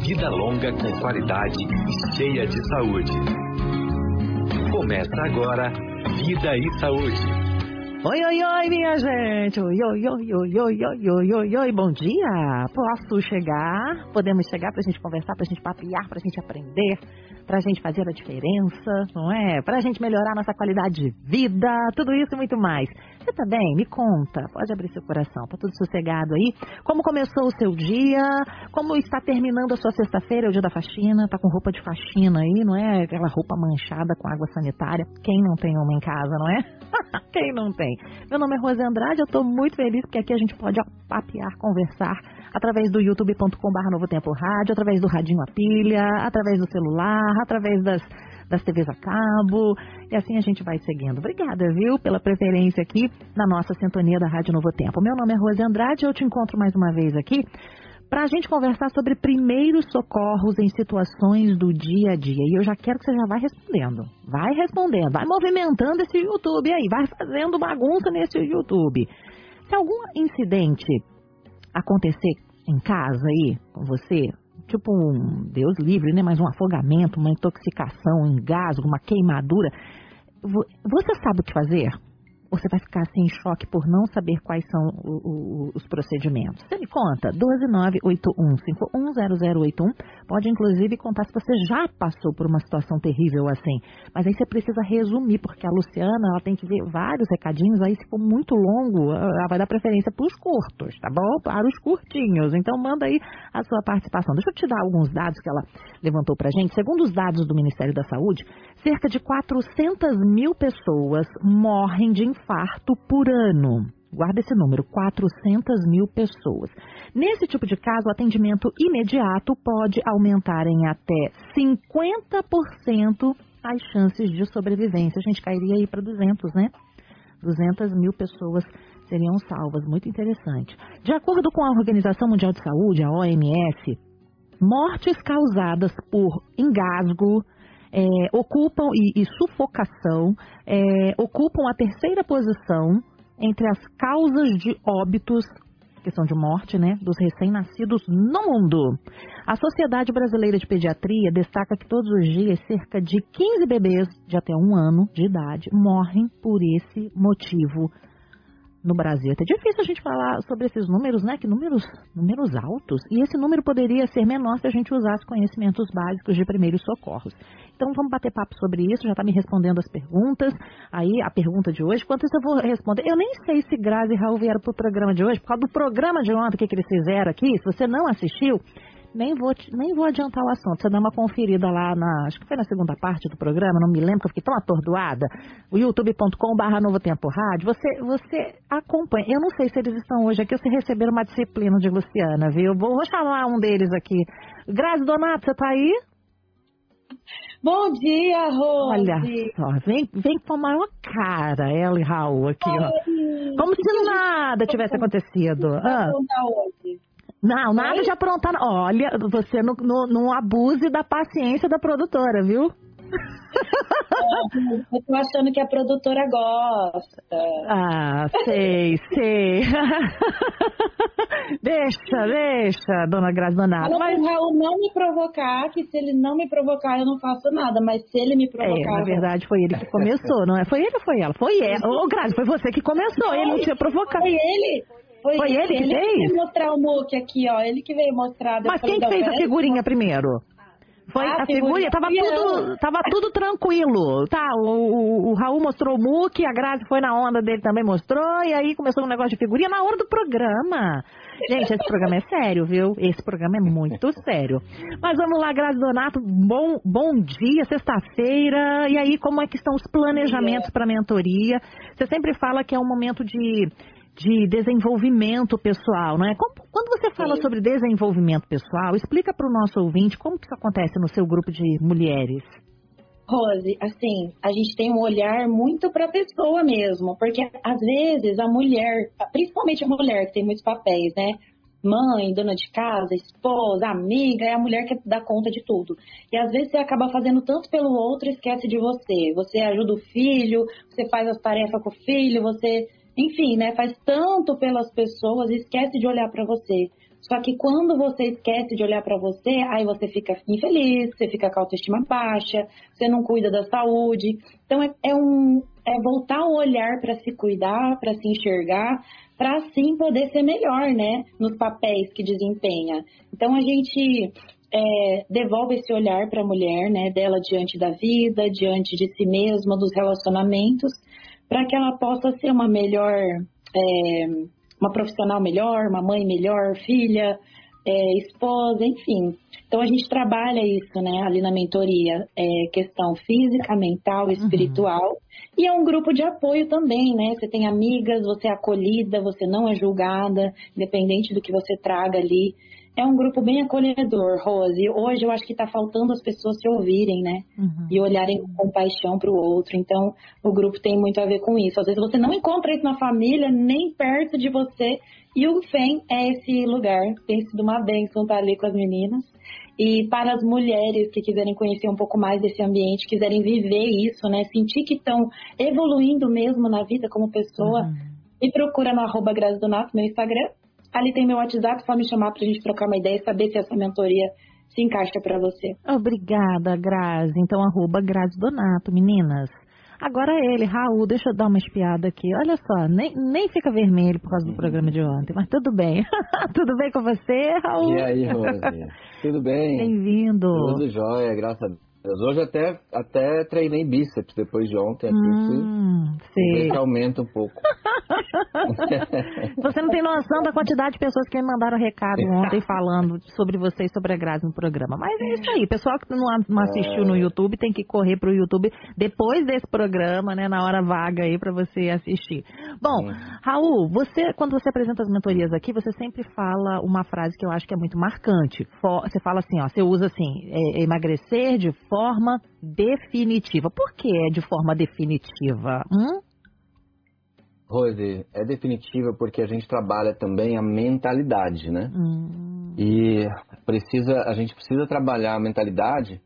vida longa com qualidade e cheia de saúde. Começa agora Vida e Saúde. Oi, oi, oi, minha gente. Oi, oi, oi, oi, oi, oi, oi, oi, oi. Bom dia. Posso chegar? Podemos chegar pra gente conversar, pra gente papear, pra gente aprender, pra gente fazer a diferença, não é? Pra gente melhorar nossa qualidade de vida, tudo isso e muito mais. Você tá bem? Me conta. Pode abrir seu coração. Tá tudo sossegado aí? Como começou o seu dia? Como está terminando a sua sexta-feira, é o dia da faxina? Tá com roupa de faxina aí, não é? Aquela roupa manchada com água sanitária. Quem não tem uma em casa, não é? Quem não tem? Meu nome é Rose Andrade, eu tô muito feliz porque aqui a gente pode papear, conversar através do youtube.com/Novo Tempo Rádio, através do radinho a pilha, através do celular, através das TVs a cabo, e assim a gente vai seguindo. Obrigada, viu, pela preferência aqui na nossa sintonia da Rádio Novo Tempo. Meu nome é Rose Andrade, eu te encontro mais uma vez aqui para a gente conversar sobre primeiros socorros em situações do dia a dia. E eu já quero que você já vai respondendo, vai movimentando esse YouTube aí, vai fazendo bagunça nesse YouTube. Se algum incidente acontecer em casa aí com você, tipo um Deus livre, né, mas um afogamento, uma intoxicação, um engasgo, uma queimadura, você sabe o que fazer? Você vai ficar assim em choque por não saber quais são os procedimentos. Você me conta, 12981510081. Pode inclusive contar se você já passou por uma situação terrível assim. Mas aí você precisa resumir, porque a Luciana ela tem que ver vários recadinhos. Aí se for muito longo, ela vai dar preferência para os curtos, tá bom? Para os curtinhos. Então manda aí a sua participação. Deixa eu te dar alguns dados que ela levantou pra gente. Segundo os dados do Ministério da Saúde, cerca de 400 mil pessoas morrem de infarto por ano. Guarda esse número, 400 mil pessoas. Nesse tipo de caso, o atendimento imediato pode aumentar em até 50% as chances de sobrevivência. A gente cairia aí para 200, né? 200 mil pessoas seriam salvas. Muito interessante. De acordo com a Organização Mundial de Saúde, a OMS, mortes causadas por engasgo, ocupam e sufocação, ocupam a terceira posição entre as causas de óbitos, questão de morte, né, dos recém-nascidos no mundo. A Sociedade Brasileira de Pediatria destaca que todos os dias cerca de 15 bebês de até 1 ano de idade morrem por esse motivo no Brasil. É difícil a gente falar sobre esses números, né? Que números altos. E esse número poderia ser menor se a gente usasse conhecimentos básicos de primeiros socorros. Então vamos bater papo sobre isso. Já está me respondendo as perguntas. Aí a pergunta de hoje, quantas eu vou responder? Eu nem sei se Grazi e Raul vieram para o programa de hoje, por causa do programa de ontem, o que eles fizeram aqui. Se você não assistiu, nem vou adiantar o assunto. Você dá uma conferida lá acho que foi na segunda parte do programa, não me lembro, que eu fiquei tão atordoada. O youtube.com/Novo Tempo Rádio. Você acompanha. Eu não sei se eles estão hoje aqui ou se receberam uma disciplina de Luciana, viu? Vou chamar um deles aqui. Grazi Donato, você tá aí? Bom dia, Rose. Olha só, vem com a maior cara, ela e Raul aqui, ó. Como se nada tivesse acontecido. Não, nada de aprontar. Olha, você não abuse da paciência da produtora, viu? Eu tô achando que a produtora gosta. Ah, sei. Deixa, dona Grazi Donato. Mas o Raul não me provocar, que se ele não me provocar eu não faço nada, mas se ele me provocar... na verdade foi ele que começou, não é? Foi ele ou foi ela? Foi ela. Ô, Grazi, foi você que começou, ele não tinha provocado. Foi ele. Foi ele que fez? Ele que veio mostrar o MOOC aqui, ó. Ele que veio mostrar. Mas quem fez a figurinha primeiro? Foi a figurinha, tava tudo tranquilo. Tá, o Raul mostrou o MOOC, a Grazi foi na onda dele também mostrou, e aí começou um negócio de figurinha na hora do programa. Gente, esse programa é sério, viu? Esse programa é muito sério. Mas vamos lá, Grazi Donato, bom dia, sexta-feira. E aí, como é que estão os planejamentos para a mentoria? Você sempre fala que é um momento de desenvolvimento pessoal, não é? Quando você fala sobre desenvolvimento pessoal, explica para o nosso ouvinte como que isso acontece no seu grupo de mulheres. Rose, assim, a gente tem um olhar muito para a pessoa mesmo, porque às vezes a mulher, principalmente a mulher que tem muitos papéis, né? Mãe, dona de casa, esposa, amiga, é a mulher que dá conta de tudo. E às vezes você acaba fazendo tanto pelo outro e esquece de você. Você ajuda o filho, você faz as tarefas com o filho, você, enfim, né, faz tanto pelas pessoas e esquece de olhar para você. Só que quando você esquece de olhar para você, aí você fica infeliz, você fica com a autoestima baixa, você não cuida da saúde. Então é voltar o olhar para se cuidar, para se enxergar, para assim poder ser melhor, né? Nos papéis que desempenha. Então a gente devolve esse olhar para a mulher, né? Dela diante da vida, diante de si mesma, dos relacionamentos, para que ela possa ser uma melhor, uma profissional melhor, uma mãe melhor, filha, esposa, enfim. Então a gente trabalha isso, né, ali na mentoria, questão física, mental, espiritual, e é um grupo de apoio também, né? Você tem amigas, você é acolhida, você não é julgada, independente do que você traga ali. É um grupo bem acolhedor, Rose. Hoje eu acho que está faltando as pessoas se ouvirem, né? E olharem com compaixão para o outro. Então, o grupo tem muito a ver com isso. Às vezes você não encontra isso na família, nem perto de você. E o FEM é esse lugar. Tem sido uma bênção estar ali com as meninas. E para as mulheres que quiserem conhecer um pouco mais desse ambiente, quiserem viver isso, né? Sentir que estão evoluindo mesmo na vida como pessoa, me procura no @GraziDonato, meu Instagram. Ali tem meu WhatsApp, só me chamar pra gente trocar uma ideia e saber se essa mentoria se encaixa pra você. Obrigada, Grazi. Então, @GraziDonato, meninas. Agora ele, Raul, deixa eu dar uma espiada aqui. Olha só, nem fica vermelho por causa do programa de ontem, mas tudo bem. Tudo bem com você, Raul? E aí, Rose? Tudo bem? Bem-vindo. Tudo jóia, graças a Deus. Hoje até treinei bíceps depois de ontem. Sei. Que aumenta um pouco. Você não tem noção da quantidade de pessoas que me mandaram recado ontem falando sobre você e sobre a Grazi no programa. Mas é isso aí. Pessoal que não assistiu no YouTube tem que correr pro YouTube depois desse programa, né? Na hora vaga aí pra você assistir. Bom, Raul, quando você apresenta as mentorias aqui, você sempre fala uma frase que eu acho que é muito marcante. Você fala assim, ó, você usa assim, emagrecer de forma definitiva. Por que é de forma definitiva? Rose, é definitiva porque a gente trabalha também a mentalidade, né? E a gente precisa trabalhar a mentalidade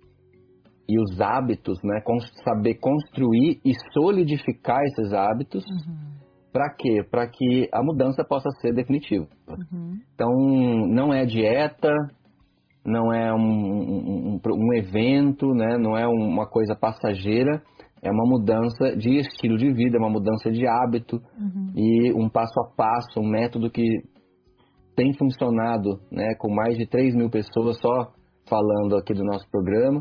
e os hábitos, né? Saber construir e solidificar esses hábitos. Para quê? Para que a mudança possa ser definitiva. Então, não é dieta, não é um evento, né? Não é uma coisa passageira. É uma mudança de estilo de vida, é uma mudança de hábito e um passo a passo, um método que tem funcionado, né, com mais de 3.000 pessoas só falando aqui do nosso programa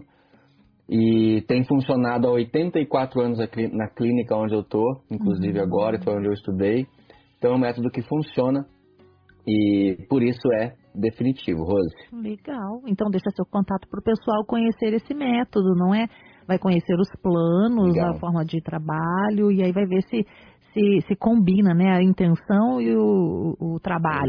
e tem funcionado há 84 anos na clínica onde eu estou, inclusive agora, que foi onde eu estudei. Então é um método que funciona e por isso é definitivo, Rose. Legal. Então deixa seu contato para o pessoal conhecer esse método, não é? Vai conhecer os planos, a forma de trabalho, e aí vai ver se combina, né, a intenção e o trabalho.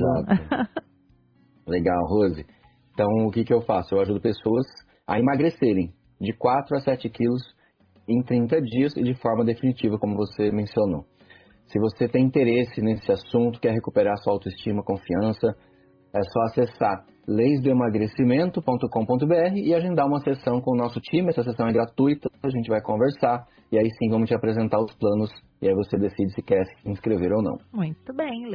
Legal, Rose. Então, o que eu faço? Eu ajudo pessoas a emagrecerem de 4 a 7 quilos em 30 dias e de forma definitiva, como você mencionou. Se você tem interesse nesse assunto, quer recuperar sua autoestima, confiança, é só acessar leisdoemagrecimento.com.br e agendar uma sessão com o nosso time. Essa sessão é gratuita, a gente vai conversar e aí sim vamos te apresentar os planos e aí você decide se quer se inscrever ou não. Muito bem,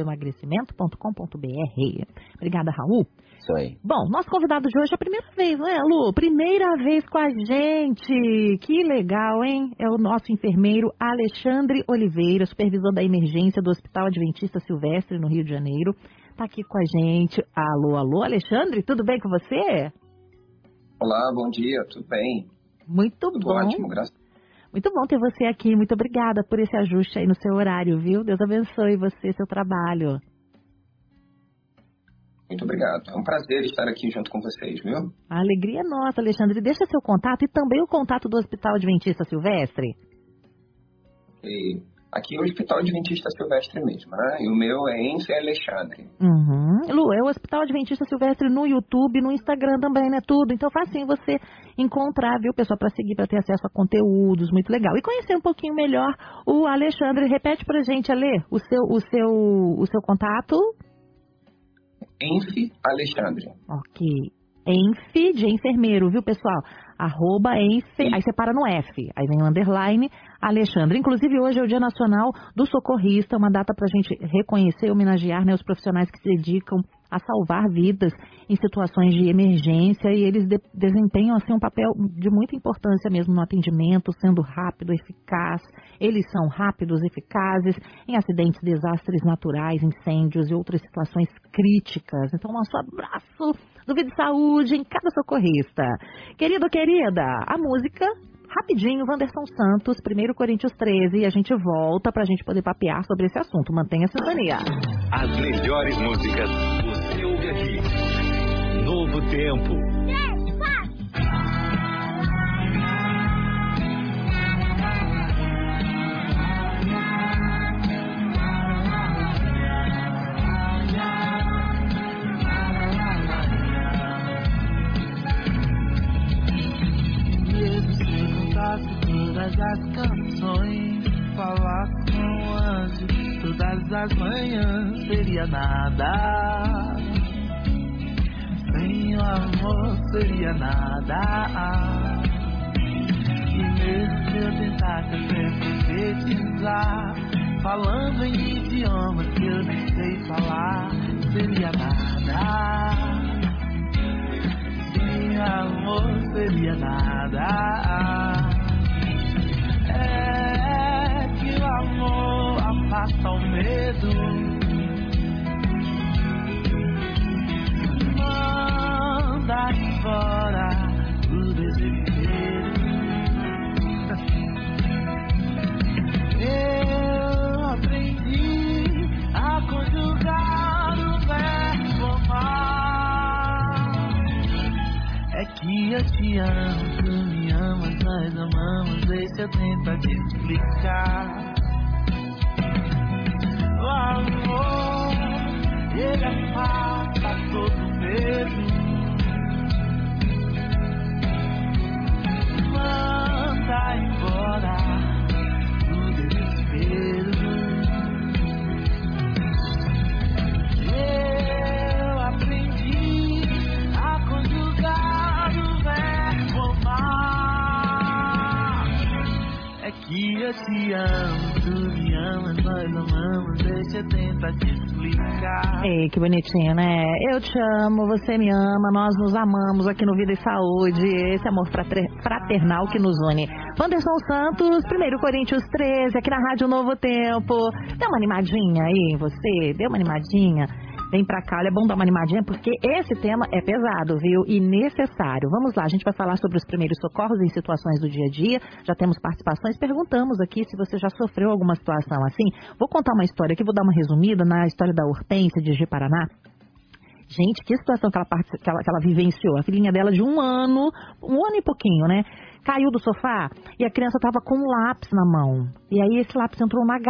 leisdoemagrecimento.com.br. Obrigada, Raul. Isso aí. Bom, nosso convidado de hoje é a primeira vez, não é, Lu? Primeira vez com a gente. Que legal, hein? É o nosso enfermeiro Alexandre Oliveira, supervisor da emergência do Hospital Adventista Silvestre, no Rio de Janeiro. Tá aqui com a gente. Alô, Alexandre, tudo bem com você? Olá, bom dia, tudo bem? Muito bom. Ótimo, graças a Deus. Muito bom ter você aqui, muito obrigada por esse ajuste aí no seu horário, viu? Deus abençoe você, seu trabalho. Muito obrigado, é um prazer estar aqui junto com vocês, viu? A alegria é nossa, Alexandre. Deixa seu contato e também o contato do Hospital Adventista Silvestre. Aqui é o Hospital Adventista Silvestre mesmo, né? E o meu é Enfe Alexandre. Lu, é o Hospital Adventista Silvestre no YouTube, no Instagram também, né? Tudo. Então, facinho você encontrar, viu, pessoal, para seguir, para ter acesso a conteúdos, muito legal. E conhecer um pouquinho melhor o Alexandre. Repete pra gente, Ale, o seu contato. Enfe Alexandre. Ok. Enfe de enfermeiro, viu, pessoal? @Enfe, aí você para no F, aí vem o underline, Alexandre. Inclusive, hoje é o Dia Nacional do Socorrista, uma data para a gente reconhecer e homenagear, né, os profissionais que se dedicam a salvar vidas em situações de emergência e eles desempenham assim, um papel de muita importância mesmo no atendimento, sendo rápido, eficaz. Eles são rápidos, eficazes em acidentes, desastres naturais, incêndios e outras situações críticas. Então, nosso abraço do Vida e Saúde em cada socorrista. Querido, querida, a música... Rapidinho, Wanderson Santos, 1 Coríntios 13, e a gente volta pra gente poder papear sobre esse assunto. Mantenha a sintonia. As melhores músicas você ouve aqui. Novo Tempo. Todas as canções, falar com o anjo todas as manhãs seria nada. Sem o amor seria nada. E mesmo se eu tentasse até profetizar, falando em idiomas que eu nem sei falar, seria nada. Sem amor seria nada. É que o amor afasta o medo, manda embora o desespero. Eu aprendi a conjugar o verbo amar. É que eu te amo, tu me amas, nós amamos, deixa eu tentar te explicar. O amor, ele afasta todo medo, manda embora o desespero. Eu aprendi a conjugar o verbo amar. É que eu te amo, tu me amas, nós amamos, deixa eu tentar te explicar. Ei, que bonitinho, né? Eu te amo, você me ama, nós nos amamos aqui no Vida e Saúde, esse amor fraternal que nos une. Wanderson Santos, 1 Coríntios 13, aqui na Rádio Novo Tempo. Dê uma animadinha aí em você, dê uma animadinha. Vem pra cá, é bom dar uma animadinha porque esse tema é pesado, viu? E necessário. Vamos lá, a gente vai falar sobre os primeiros socorros em situações do dia a dia. Já temos participações, perguntamos aqui se você já sofreu alguma situação assim. Vou contar uma história aqui, vou dar uma resumida na história da Hortência de Ji-Paraná. Gente, que situação que ela vivenciou. A filhinha dela de um ano e pouquinho, né? Caiu do sofá e a criança tava com um lápis na mão. E aí esse lápis entrou na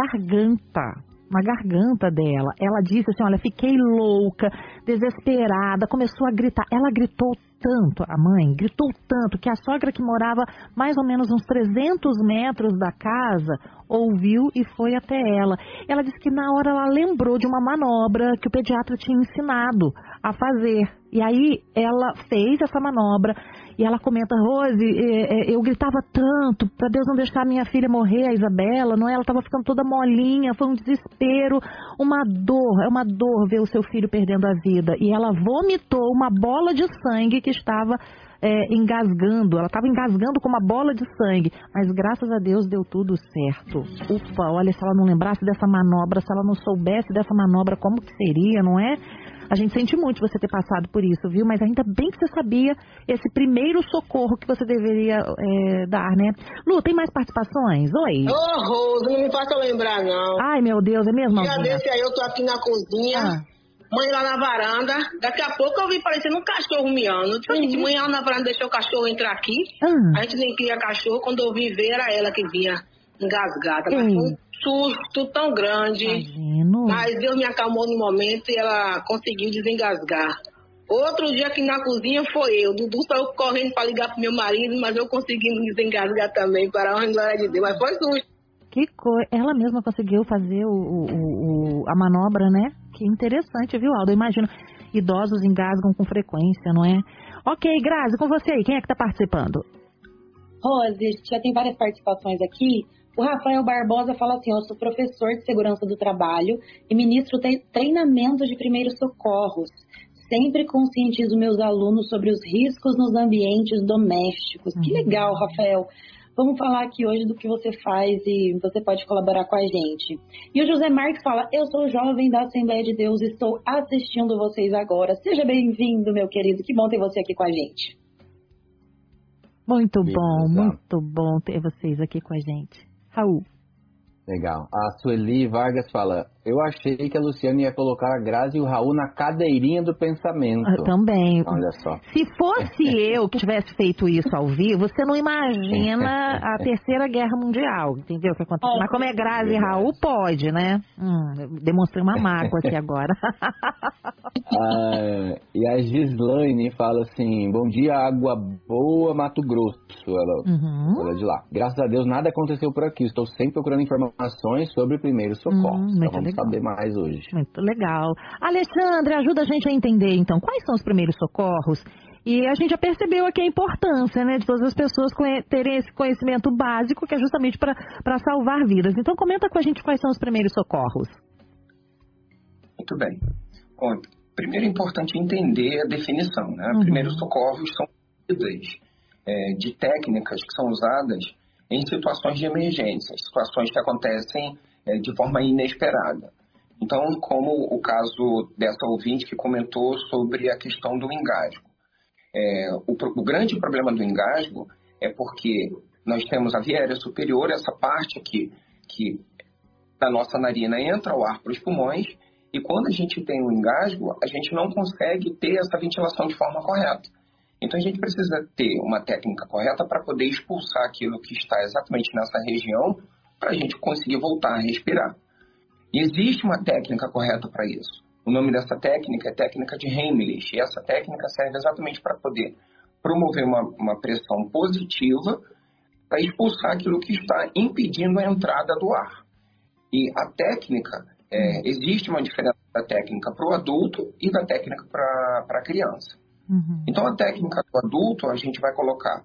garganta dela. Ela disse assim, olha, fiquei louca, desesperada, começou a gritar. Ela gritou tanto, a mãe gritou tanto, que a sogra que morava mais ou menos uns 300 metros da casa, ouviu e foi até ela. Ela disse que na hora ela lembrou de uma manobra que o pediatra tinha ensinado a fazer. E aí ela fez essa manobra e ela comenta, Rose, eu gritava tanto para Deus não deixar a minha filha morrer, a Isabela, não é? Ela estava ficando toda molinha, foi um desespero, uma dor ver o seu filho perdendo a vida. E ela vomitou uma bola de sangue que estava engasgando, ela estava engasgando com uma bola de sangue, mas graças a Deus deu tudo certo. Ufa, olha, se ela não lembrasse dessa manobra, se ela não soubesse dessa manobra, como que seria, não é? A gente sente muito você ter passado por isso, viu? Mas ainda bem que você sabia esse primeiro socorro que você deveria dar, né? Lu, tem mais participações? Oi. Ô, Rose, não me faça lembrar, não. Ai, meu Deus, é mesmo? Já desse aí, eu tô aqui na cozinha, mãe lá na varanda. Daqui a pouco eu vi parecendo um cachorro miando. Tipo assim, mãe lá na varanda deixou o cachorro entrar aqui. A gente nem cria cachorro. Quando eu vi ver, era ela que vinha engasgada. Mas foi um susto tão grande. Imagino. Mas Deus me acalmou no momento e ela conseguiu desengasgar. Outro dia aqui na cozinha foi eu. Dudu saiu correndo para ligar pro meu marido, mas eu consegui desengasgar também, para a honra e glória de Deus. Mas foi susto. Que coisa. Ela mesma conseguiu fazer a manobra, né? Que interessante, viu, Aldo? Eu imagino, idosos engasgam com frequência, não é? Ok, Grazi, com você aí. Quem é que tá participando? Rose, já tem várias participações aqui. O Rafael Barbosa fala assim, eu sou professor de segurança do trabalho e ministro treinamento de primeiros socorros. Sempre conscientizo meus alunos sobre os riscos nos ambientes domésticos. Que legal, Rafael. Vamos falar aqui hoje do que você faz e você pode colaborar com a gente. E o José Marques fala, eu sou jovem da Assembleia de Deus, estou assistindo vocês agora. Seja bem-vindo, meu querido. Que bom ter você aqui com a gente. Muito bom ter vocês aqui com a gente. Raul. Legal. A Sueli Vargas fala, eu achei que a Luciana ia colocar a Grazi e o Raul na cadeirinha do pensamento. Eu também. Olha só. Se fosse eu que tivesse feito isso ao vivo, você não imagina a Terceira Guerra Mundial, entendeu? O que aconteceu. Mas como é Grazi e Raul, pode, né? Demonstrei uma mágoa aqui agora. E a Gislaine fala assim, bom dia, Água Boa, Mato Grosso. Ela é de lá. Graças a Deus nada aconteceu por aqui. Estou sempre procurando informações sobre primeiros socorros. Então vamos saber mais hoje. Muito legal. Alexandre, ajuda a gente a entender, então, quais são os primeiros socorros? E a gente já percebeu aqui a importância, né, de todas as pessoas terem esse conhecimento básico, que é justamente para salvar vidas. Então, comenta com a gente quais são os primeiros socorros. Muito bem. Bom, primeiro é importante entender a definição, né? Primeiros socorros são medidas de técnicas que são usadas em situações de emergência, situações que acontecem de forma inesperada. Então, como o caso dessa ouvinte que comentou sobre a questão do engasgo. O grande problema do engasgo é porque nós temos a via aérea superior, essa parte aqui que da nossa narina entra o ar para os pulmões, e quando a gente tem um engasgo, a gente não consegue ter essa ventilação de forma correta. Então, a gente precisa ter uma técnica correta para poder expulsar aquilo que está exatamente nessa região, para a gente conseguir voltar a respirar. E existe uma técnica correta para isso. O nome dessa técnica é técnica de Heimlich. E essa técnica serve exatamente para poder promover uma pressão positiva para expulsar aquilo que está impedindo a entrada do ar. E a técnica, existe uma diferença da técnica para o adulto e da técnica para a criança. Então, a técnica do adulto, a gente vai colocar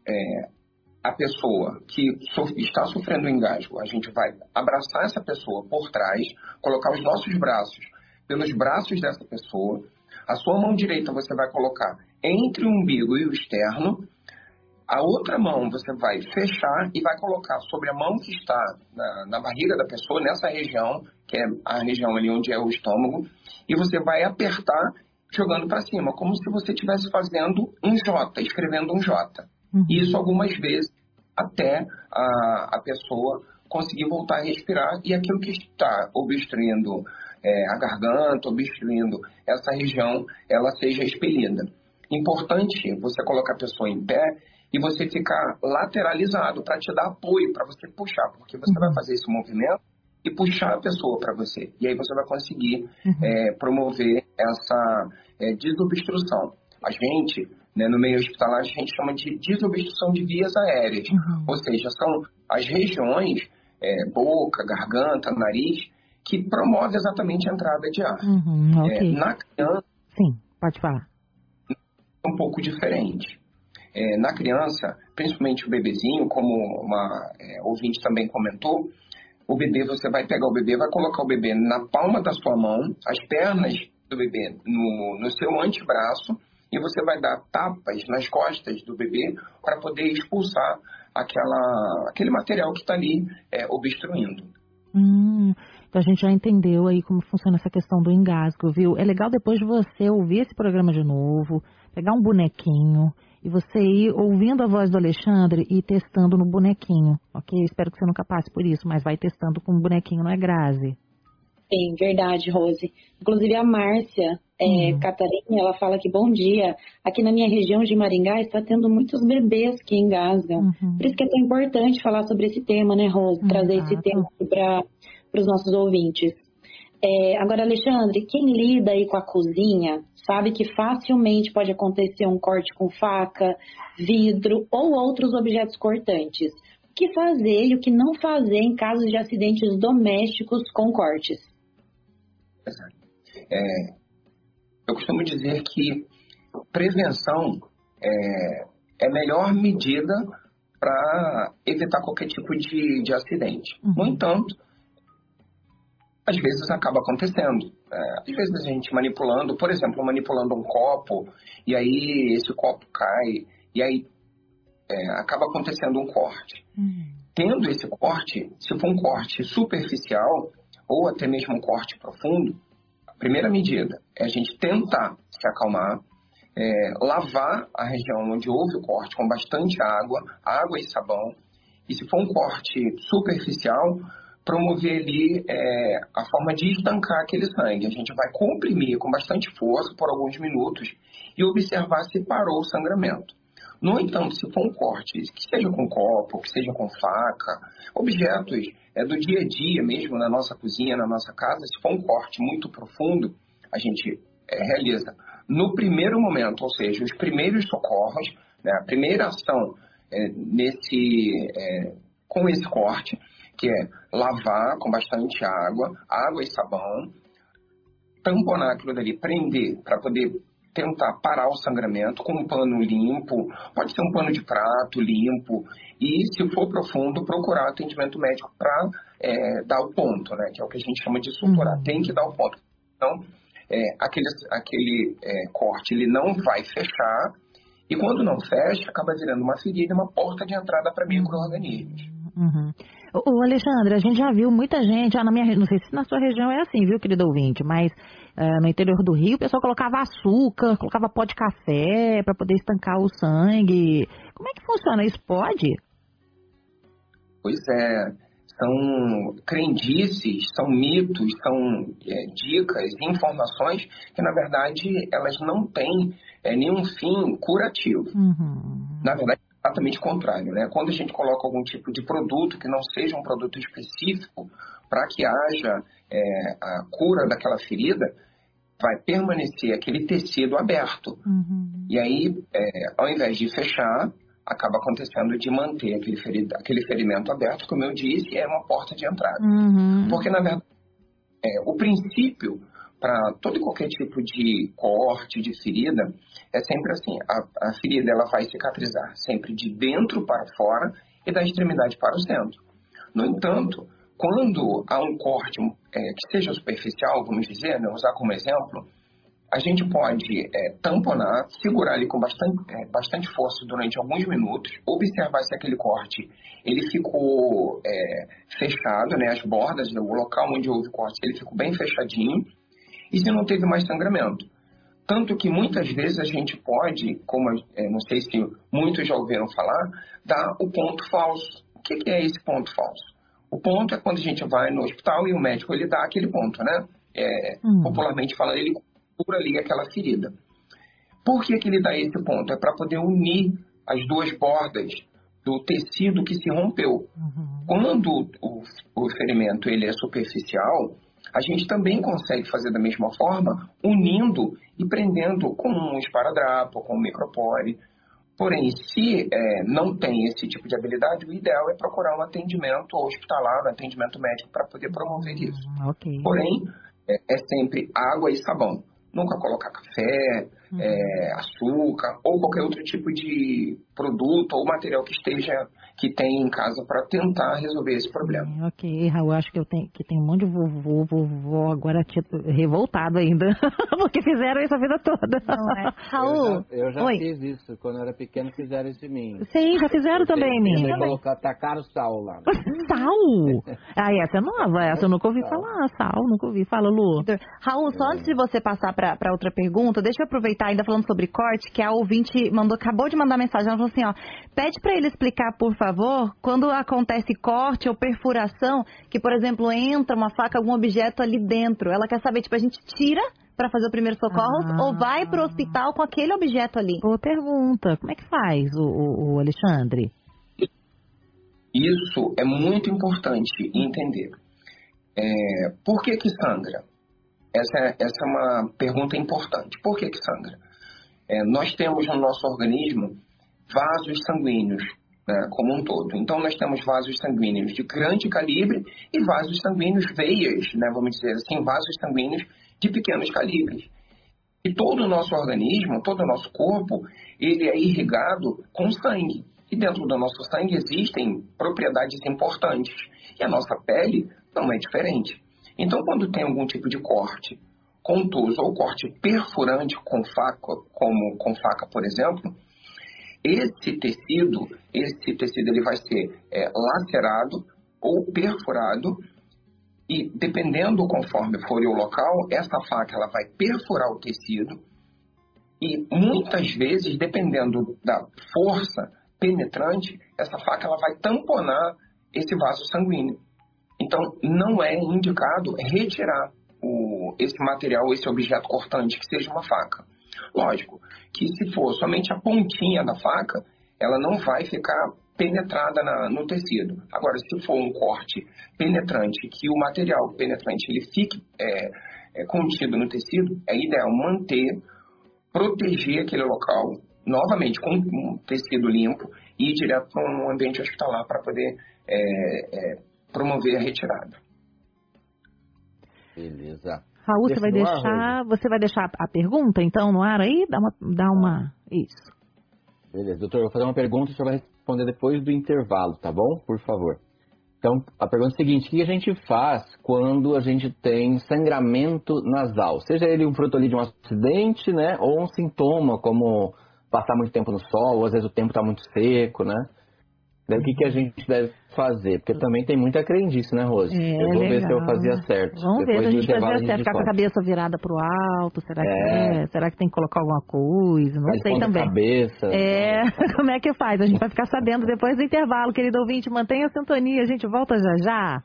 a pessoa que está sofrendo engasgo, a gente vai abraçar essa pessoa por trás, colocar os nossos braços pelos braços dessa pessoa, a sua mão direita você vai colocar entre o umbigo e o externo, a outra mão você vai fechar e vai colocar sobre a mão que está na barriga da pessoa, nessa região, que é a região ali onde é o estômago, e você vai apertar jogando para cima, como se você estivesse fazendo um J, escrevendo um J. Isso algumas vezes até a pessoa conseguir voltar a respirar e aquilo que está obstruindo a garganta, obstruindo essa região, ela seja expelida. Importante você colocar a pessoa em pé e você ficar lateralizado para te dar apoio, para você puxar, porque você vai fazer esse movimento e puxar a pessoa para você. E aí você vai conseguir promover essa desobstrução. A gente, no meio hospitalar, a gente chama de desobstrução de vias aéreas. Ou seja, são as regiões, boca, garganta, nariz, que promovem exatamente a entrada de ar. Okay. Na criança... Sim, pode falar. É um pouco diferente. Na criança, principalmente o bebezinho, como uma ouvinte também comentou, o bebê, você vai pegar o bebê, vai colocar o bebê na palma da sua mão, as pernas do bebê no seu antebraço, e você vai dar tapas nas costas do bebê para poder expulsar aquele material que está ali obstruindo. Então a gente já entendeu aí como funciona essa questão do engasgo, viu? É legal depois de você ouvir esse programa de novo, pegar um bonequinho e você ir ouvindo a voz do Alexandre e ir testando no bonequinho, ok? Espero que você nunca passe por isso, mas vai testando com o bonequinho, não é, Grazi? Sim, verdade, Rose. Inclusive a Márcia Catarina, ela fala que bom dia. Aqui na minha região de Maringá está tendo muitos bebês que engasgam. Por isso que é tão importante falar sobre esse tema, né, Rose? Trazer esse tema para os nossos ouvintes. Agora, Alexandre, quem lida aí com a cozinha sabe que facilmente pode acontecer um corte com faca, vidro ou outros objetos cortantes. O que fazer e o que não fazer em casos de acidentes domésticos com cortes? Eu costumo dizer que prevenção é a melhor medida para evitar qualquer tipo de acidente. No entanto, às vezes acaba acontecendo. Às vezes a gente manipulando, por exemplo, manipulando um copo, e aí esse copo cai, e aí acaba acontecendo um corte. Tendo esse corte, se for um corte superficial, ou até mesmo um corte profundo, a primeira medida é a gente tentar se acalmar, lavar a região onde houve o corte com bastante água e sabão, e se for um corte superficial, promover ali a forma de estancar aquele sangue. A gente vai comprimir com bastante força por alguns minutos e observar se parou o sangramento. No entanto, se for um corte, que seja com copo, que seja com faca, objetos do dia a dia mesmo, na nossa cozinha, na nossa casa, se for um corte muito profundo, a gente realiza no primeiro momento, ou seja, os primeiros socorros, né, a primeira ação com esse corte, que é lavar com bastante água e sabão, tamponar aquilo dali, prender, para poder tentar parar o sangramento com um pano limpo, pode ser um pano de prato limpo, e se for profundo, procurar atendimento médico para dar o ponto, né, que é o que a gente chama de suturar, tem que dar o ponto. Então, aquele corte, ele não vai fechar, e quando não fecha, acaba virando uma ferida, uma porta de entrada para micro-organismos. Ô Alexandre, a gente já viu muita gente, não sei se na sua região é assim, viu, querido ouvinte, mas no interior do Rio o pessoal colocava açúcar, colocava pó de café para poder estancar o sangue. Como é que funciona? Isso pode? Pois são crendices, são mitos, são dicas, informações que, na verdade, elas não têm nenhum fim curativo. Na verdade, é exatamente o contrário, né? Quando a gente coloca algum tipo de produto que não seja um produto específico para que haja a cura daquela ferida, vai permanecer aquele tecido aberto. E aí, ao invés de fechar, acaba acontecendo de manter aquele ferimento aberto, como eu disse, é uma porta de entrada. Porque, na verdade, o princípio para todo e qualquer tipo de corte, de ferida, é sempre assim, a ferida ela vai cicatrizar sempre de dentro para fora e da extremidade para o centro. No entanto, quando há um corte que seja superficial, vamos dizer, né, usar como exemplo, a gente pode tamponar, segurar ali com bastante força durante alguns minutos, observar se aquele corte ele ficou fechado, né, as bordas, o local onde houve o corte, ele ficou bem fechadinho, e se não teve mais sangramento. Tanto que muitas vezes a gente pode, como não sei se muitos já ouviram falar, dar o ponto falso. O que é esse ponto falso? O ponto é quando a gente vai no hospital e o médico ele dá aquele ponto, né? Popularmente falando, ele cura ali aquela ferida. Por que ele dá esse ponto? É para poder unir as duas bordas do tecido que se rompeu. Quando o ferimento ele é superficial, a gente também consegue fazer da mesma forma, unindo e prendendo com um esparadrapo, com um micropore. Porém, se não tem esse tipo de habilidade, o ideal é procurar um atendimento hospitalar, um atendimento médico para poder promover isso. Porém, é sempre água e sabão. Nunca colocar café, açúcar ou qualquer outro tipo de produto ou material que tem em casa para tentar resolver esse problema. Raul, acho que tem um monte de vovô agora revoltado ainda, porque fizeram isso a vida toda. Não é? Raul, eu já fiz isso, quando eu era pequeno fizeram isso em mim. Sim, já fizeram também em mim. Tacaram sal lá. Sal? Essa é nova, essa eu nunca ouvi falar, sal, nunca ouvi. Fala, Lu. Raul, só antes de você passar para outra pergunta, deixa eu aproveitar ainda falando sobre corte, que a ouvinte acabou de mandar mensagem, ela falou assim, pede para ele explicar, por favor, quando acontece corte ou perfuração, que, por exemplo, entra uma faca, algum objeto ali dentro. Ela quer saber, a gente tira para fazer o primeiro socorro ou vai para o hospital com aquele objeto ali? Boa pergunta. Como é que faz, o Alexandre? Isso é muito importante entender. Por que sangra? Essa é uma pergunta importante. Por que sangra? Nós temos no nosso organismo vasos sanguíneos, né, como um todo. Então, nós temos vasos sanguíneos de grande calibre e vasos sanguíneos, veias, né, vamos dizer assim, vasos sanguíneos de pequenos calibres. E todo o nosso organismo, todo o nosso corpo, ele é irrigado com sangue. E dentro do nosso sangue existem propriedades importantes. E a nossa pele não é diferente. Então, quando tem algum tipo de corte contuso ou corte perfurante com faca, como com faca, por exemplo, esse tecido ele vai ser lacerado ou perfurado e, dependendo conforme for o local, essa faca ela vai perfurar o tecido e, muitas vezes, dependendo da força penetrante, essa faca ela vai tamponar esse vaso sanguíneo. Então, não é indicado retirar esse material, esse objeto cortante, que seja uma faca. Lógico que se for somente a pontinha da faca, ela não vai ficar penetrada no tecido. Agora, se for um corte penetrante, que o material penetrante ele fique contido no tecido, é ideal manter, proteger aquele local, novamente com um tecido limpo, e ir direto para um ambiente hospitalar para poder promover a retirada. Beleza. Raul, você vai deixar a pergunta, então, no ar aí? Dá uma... Isso. Beleza, doutor, eu vou fazer uma pergunta e o senhor vai responder depois do intervalo, tá bom? Por favor. Então, a pergunta é a seguinte: o que a gente faz quando a gente tem sangramento nasal? Seja ele um fruto ali de um acidente, né? Ou um sintoma, como passar muito tempo no sol, ou às vezes o tempo está muito seco, né? Daí o que a gente deve fazer? Porque também tem muita crendice, né, Rose? Eu vou ver se eu fazia certo. Vamos ver se a gente fazia certo. Ficar com a cabeça virada pro alto, será que tem que colocar alguma coisa? Não sei também. Cabeça, como é que faz? A gente vai ficar sabendo depois do intervalo, querido ouvinte. Mantenha a sintonia, a gente volta já já.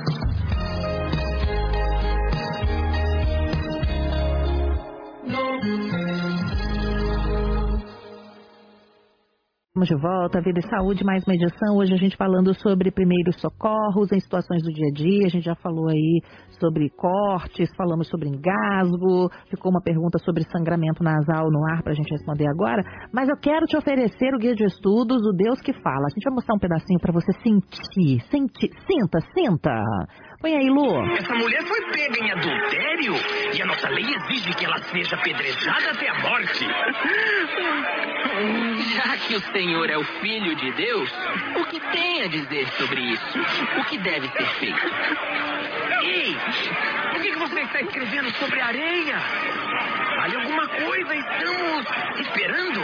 Estamos de volta, Vida e Saúde, mais uma edição. Hoje a gente falando sobre primeiros socorros em situações do dia a dia. A gente já falou aí sobre cortes, falamos sobre engasgo, ficou uma pergunta sobre sangramento nasal no ar para a gente responder agora. Mas eu quero te oferecer o guia de estudos, o Deus que Fala. A gente vai mostrar um pedacinho para você sentir. Sinta. Põe aí, Lu. Essa mulher foi pega em adultério e a nossa lei exige que ela seja apedrejada até a morte. Já que o Senhor é o Filho de Deus, o que tem a dizer sobre isso? O que deve ser feito? Ei, o que você está escrevendo sobre a areia? Fale alguma coisa, estamos esperando.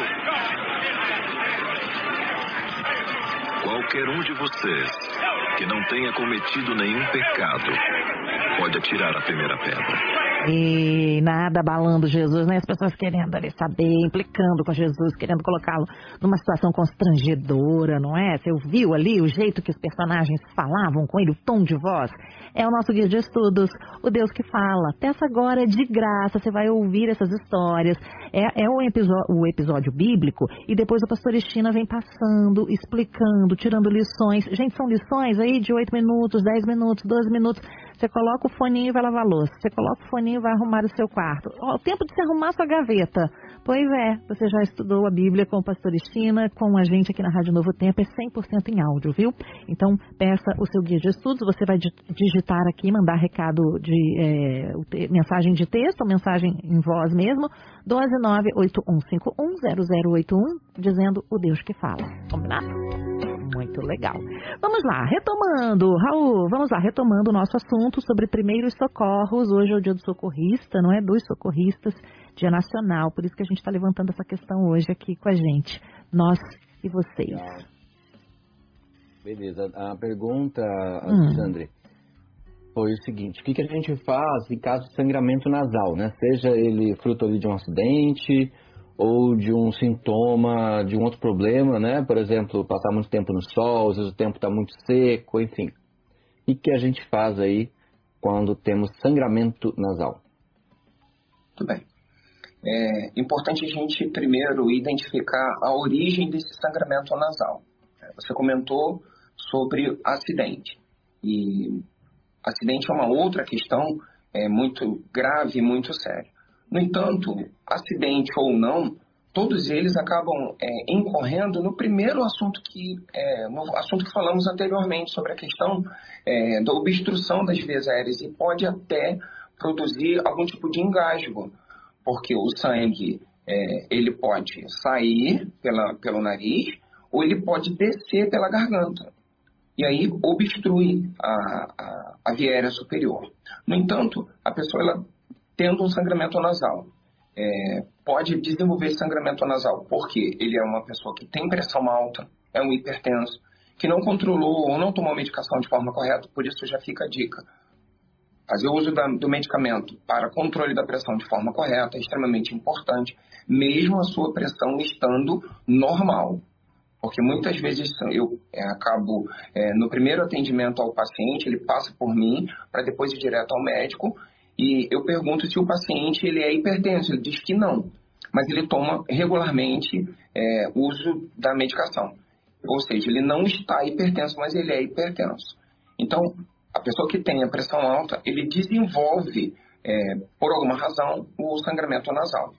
Qualquer um de vocês que não tenha cometido nenhum pecado pode atirar a primeira pedra. E nada abalando Jesus, né? As pessoas querendo ali saber, implicando com Jesus, querendo colocá-lo numa situação constrangedora, não é? Você ouviu ali o jeito que os personagens falavam com ele, o tom de voz? É o nosso guia de estudos, o Deus que Fala. Peça agora de graça, você vai ouvir essas histórias. É o episódio bíblico e depois a pastora Estina vem passando, explicando, tirando lições. Gente, são lições aí de 8 minutos, 10 minutos, 12 minutos. Você coloca o foninho e vai lavar a louça. Você coloca o foninho e vai arrumar o seu quarto. O tempo de você arrumar a sua gaveta. Pois é, você já estudou a Bíblia com o pastor Estina, com a gente aqui na Rádio Novo Tempo. É 100% em áudio, viu? Então, peça o seu guia de estudos. Você vai digitar aqui, mandar recado de mensagem de texto ou mensagem em voz mesmo. 12981510081, dizendo o Deus que Fala. Combinado? Muito legal. Vamos lá, retomando, Raul, retomando o nosso assunto sobre primeiros socorros. Hoje é o dia do socorrista, não é? Dos socorristas, dia nacional. Por isso que a gente está levantando essa questão hoje aqui com a gente. Nós e vocês. Beleza. A pergunta, Alexandre, foi o seguinte: o que a gente faz em caso de sangramento nasal, né? Seja ele fruto ali de um acidente ou de um sintoma de um outro problema, né? Por exemplo, passar muito tempo no sol, às vezes o tempo está muito seco, enfim. O que a gente faz aí quando temos sangramento nasal? Muito bem. É importante a gente primeiro identificar a origem desse sangramento nasal. Você comentou sobre acidente. E acidente é uma outra questão muito grave e muito séria. No entanto, acidente ou não, todos eles acabam incorrendo no primeiro assunto no assunto que falamos anteriormente, sobre a questão da obstrução das vias aéreas, e pode até produzir algum tipo de engasgo, porque o sangue ele pode sair pelo nariz ou ele pode descer pela garganta. e aí obstrui a via aérea superior. No entanto, a pessoa, ela tendo um sangramento nasal, pode desenvolver sangramento nasal porque ele é uma pessoa que tem pressão alta, é um hipertenso, que não controlou ou não tomou a medicação de forma correta. Por isso já fica a dica: fazer uso do medicamento para controle da pressão de forma correta é extremamente importante, mesmo a sua pressão estando normal. Porque muitas vezes eu acabo, no primeiro atendimento ao paciente, ele passa por mim para depois ir direto ao médico, e eu pergunto se o paciente ele é hipertenso. Ele diz que não, mas ele toma regularmente uso da medicação. Ou seja, ele não está hipertenso, mas ele é hipertenso. Então, a pessoa que tem a pressão alta, ele desenvolve, por alguma razão, o sangramento nasal.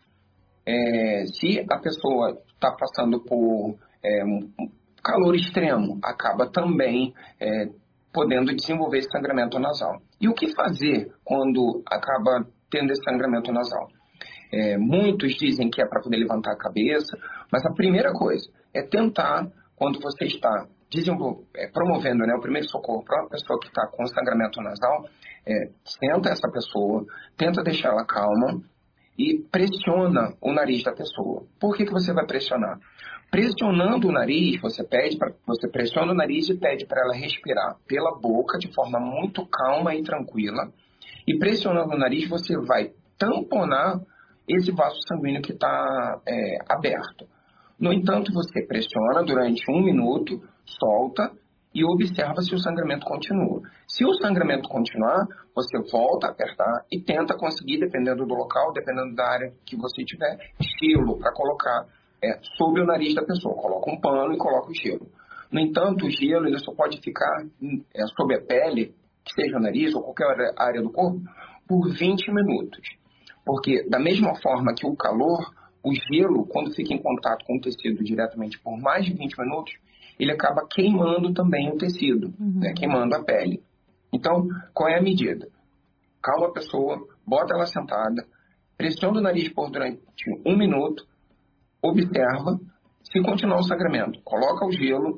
Se a pessoa está passando por um calor extremo, acaba também podendo desenvolver esse sangramento nasal. E o que fazer quando acaba tendo esse sangramento nasal? Muitos dizem que é para poder levantar a cabeça, mas a primeira coisa é tentar, quando você está promovendo o primeiro socorro para uma pessoa que está com sangramento nasal, senta essa pessoa, tenta deixar ela calma e pressiona o nariz da pessoa. Por que você vai pressionar? Pressionando o nariz, você pressiona o nariz e pede para ela respirar pela boca de forma muito calma e tranquila. E pressionando o nariz, você vai tamponar esse vaso sanguíneo que está aberto. No entanto, você pressiona durante 1 minuto, solta e observa se o sangramento continua. Se o sangramento continuar, você volta a apertar e tenta conseguir, dependendo do local, dependendo da área que você tiver, gelo para colocar sob o nariz da pessoa. Coloca um pano e coloca o gelo. No entanto, o gelo ele só pode ficar sob a pele, que seja o nariz ou qualquer área do corpo, por 20 minutos. Porque, da mesma forma que o calor, o gelo, quando fica em contato com o tecido diretamente por mais de 20 minutos, ele acaba queimando também o tecido, queimando a pele. Então, qual é a medida? Calma a pessoa, bota ela sentada, pressiona o nariz durante 1 minuto, observa, se continuar o sangramento, coloca o gelo,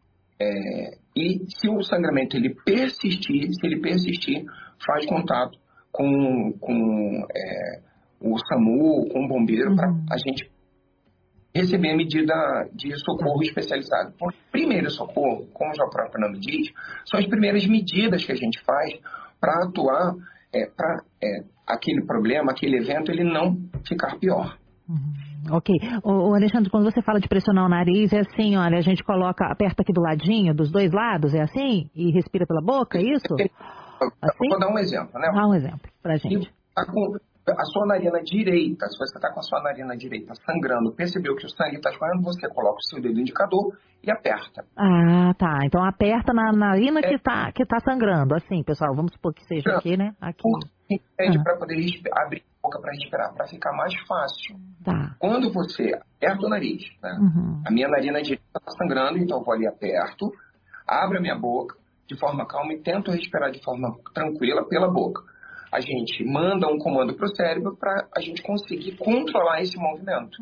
e se o sangramento ele persistir, faz contato com o SAMU, com o bombeiro, para a gente receber a medida de socorro especializado. Porque primeiro socorro, como já o próprio nome diz, são as primeiras medidas que a gente faz para atuar, para aquele problema, aquele evento, ele não ficar pior. Ok. O Alexandre, quando você fala de pressionar o nariz, é assim, olha, a gente aperta aqui do ladinho, dos 2 lados, é assim? E respira pela boca, é isso? Assim? Vou dar um exemplo, né? Dá um exemplo pra gente. Tá com a sua narina direita, se você está com a sua narina direita sangrando, percebeu que o sangue está escorrendo, você coloca o seu dedo indicador e aperta. Ah, tá. Então aperta na narina que tá sangrando. Assim, pessoal, vamos supor que seja aqui, né? Aqui. Pede para poder abrir a boca para respirar, para ficar mais fácil. Tá. Quando você aperta o nariz, né? A minha narina direita está sangrando, então eu vou ali, aperto, abro a minha boca de forma calma e tento respirar de forma tranquila pela boca. A gente manda um comando para o cérebro para a gente conseguir controlar esse movimento.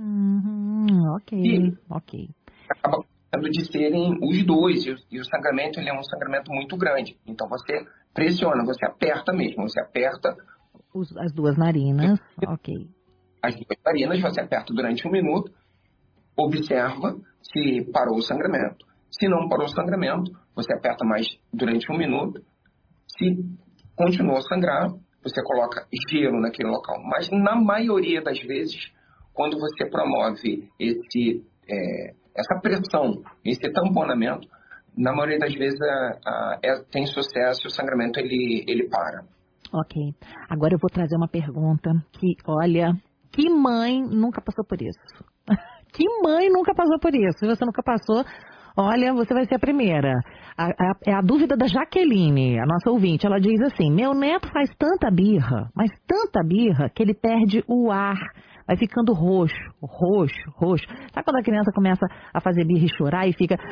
Ok. Acaba de serem os dois, e o sangramento ele é um sangramento muito grande. Então você pressiona, você aperta mesmo, você aperta... As 2 narinas, ok. As 2 narinas, você aperta durante 1 minuto, observa se parou o sangramento. Se não parou o sangramento, você aperta mais durante 1 minuto. Se continuou a sangrar, você coloca gelo naquele local. Mas na maioria das vezes, quando você promove essa pressão, esse tamponamento, na maioria das vezes tem sucesso e o sangramento ele para. Ok. Agora eu vou trazer uma pergunta que, olha, que mãe nunca passou por isso? Que mãe nunca passou por isso? Se você nunca passou, olha, você vai ser a primeira. É a dúvida da Jaqueline, a nossa ouvinte. Ela diz assim: meu neto faz tanta birra, mas tanta birra, que ele perde o ar. Vai ficando roxo. Sabe quando a criança começa a fazer birra e chorar e fica...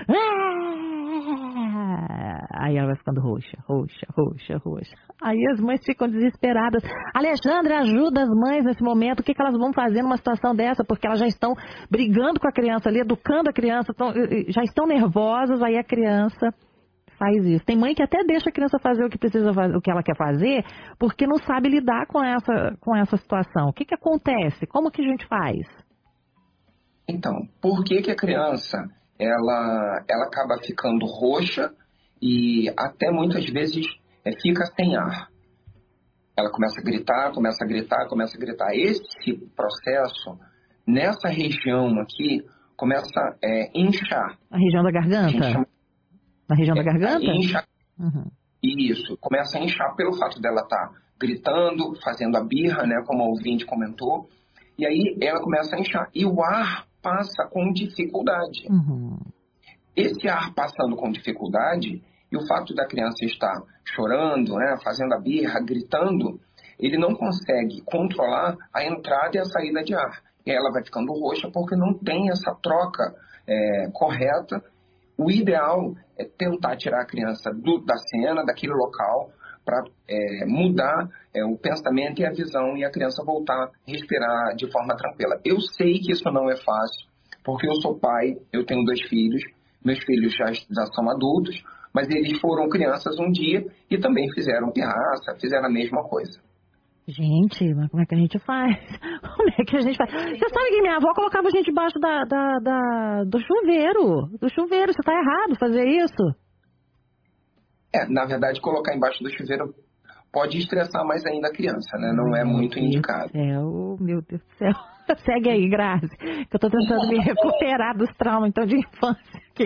Aí ela vai ficando roxa. Aí as mães ficam desesperadas. Alexandre, ajuda as mães nesse momento. O que elas vão fazer numa situação dessa? Porque elas já estão brigando com a criança ali, educando a criança, já estão nervosas. Aí a criança faz isso. Tem mãe que até deixa a criança fazer o que precisa fazer, o que ela quer fazer, porque não sabe lidar com essa situação. O que acontece? Como que a gente faz? Então, por que a criança ela acaba ficando roxa e até muitas vezes fica sem ar? Ela começa a gritar, começa a gritar, começa a gritar. Esse processo, nessa região aqui, começa a inchar. A região da garganta? Na região da garganta? Incha. Uhum. Isso, começa a inchar pelo fato dela estar gritando, fazendo a birra, né, como a ouvinte comentou. E aí ela começa a inchar. E o ar passa com dificuldade. Uhum. Esse ar passando com dificuldade e o fato da criança estar chorando, né, fazendo a birra, gritando, ele não consegue controlar a entrada e a saída de ar. E ela vai ficando roxa porque não tem essa troca correta. O ideal é tentar tirar a criança da cena, daquele local, para mudar o pensamento e a visão e a criança voltar a respirar de forma tranquila. Eu sei que isso não é fácil, porque eu sou pai, eu tenho 2 filhos, meus filhos já são adultos, mas eles foram crianças um dia e também fizeram pirraça, fizeram a mesma coisa. Gente, mas como é que a gente faz? Como é que a gente faz? Você sabe que minha avó colocava a gente debaixo do chuveiro. Do chuveiro, você tá errado fazer isso? Na verdade, colocar embaixo do chuveiro pode estressar mais ainda a criança, né? Não é muito indicado. Meu Deus do céu. Segue aí, Grazi, que eu tô tentando me recuperar dos traumas, então, de infância aqui.